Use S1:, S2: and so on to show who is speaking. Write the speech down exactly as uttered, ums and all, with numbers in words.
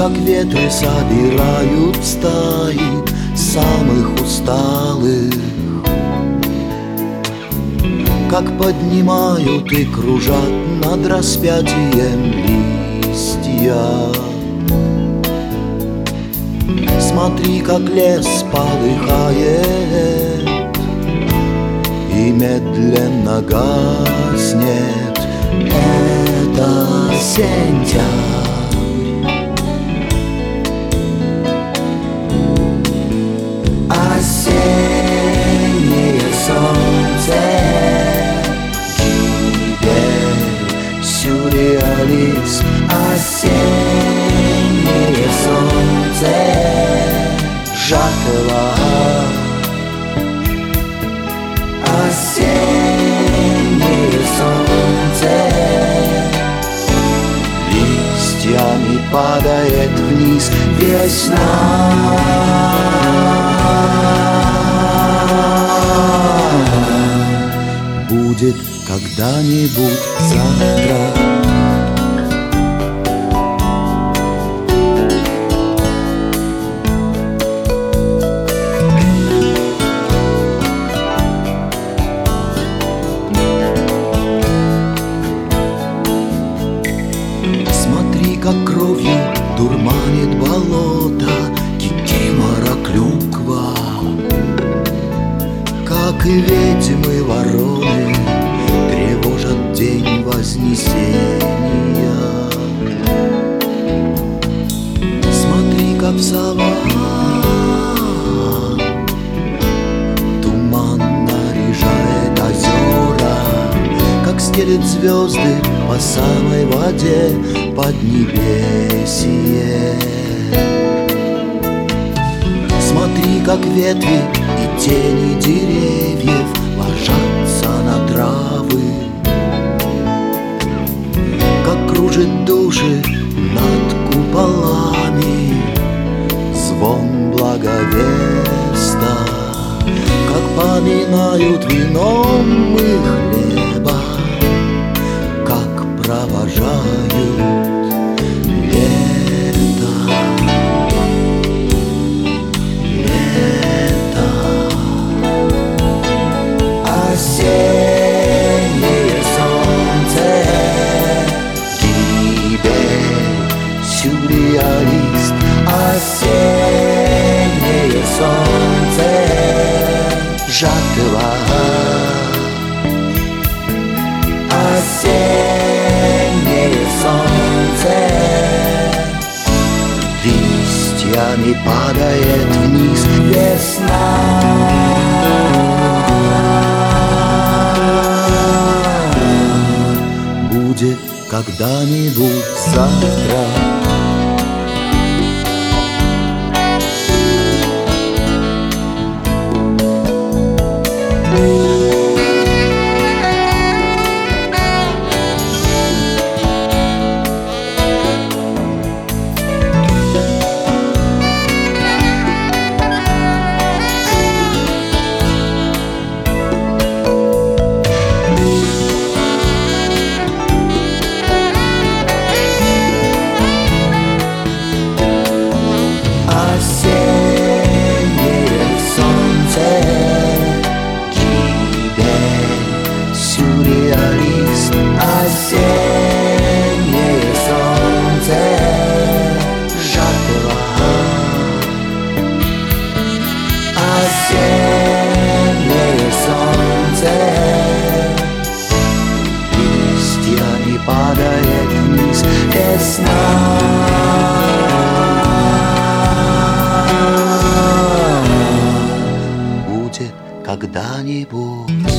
S1: как ветры собирают стаи самых усталых, как поднимают и кружат над распятием листья. Смотри, как лес полыхает и медленно гаснет. Это сентябрь. Осеннее солнце, гибель, сюрреалист. Осеннее солнце, жатва. Осеннее солнце листьями падает вниз. Весна. Будет когда-нибудь завтра. Смотри, как кровью дурманит болото кикимора клюква, как и ведьмы вороны тревожат день Вознесения. Смотри, как в сова туман наряжает озера, как стелет звезды по самой воде поднебесье. Смотри, как ветви и тени деревьев ложатся на травы, как кружит души над куполами звон благовеста, как поминают вином и хлеба, как провожают лето. Осеннее солнце, гибель, сюрреалист. Осеннее солнце, жатва. Осеннее солнце листьями падает вниз. Весна. Будет когда-нибудь завтра. Осеннее солнце, гибель, сюрреалист. Осеннее солнце, жатва. Осеннее солнце листьями падает вниз. Весна. Когда-нибудь